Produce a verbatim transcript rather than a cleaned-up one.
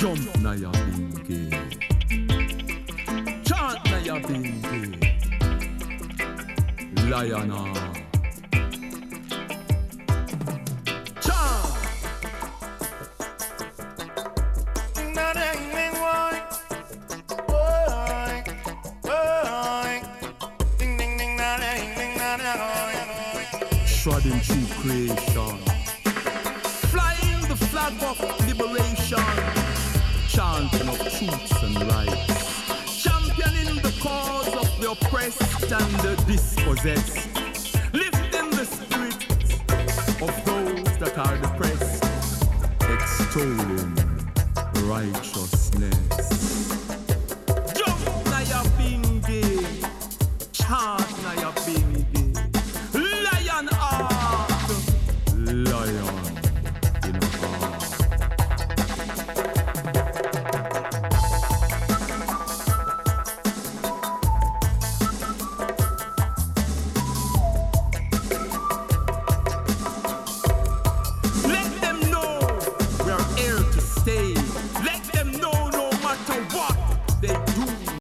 Jump na ya bingi, chant na ya bingi, Lion-a. Chant. Shrouding true creation, flying the flag of liberation, chanting of truths and rights, championing the cause of the oppressed and the dispossessed, lifting the spirit of those that are depressed, extolling righteousness.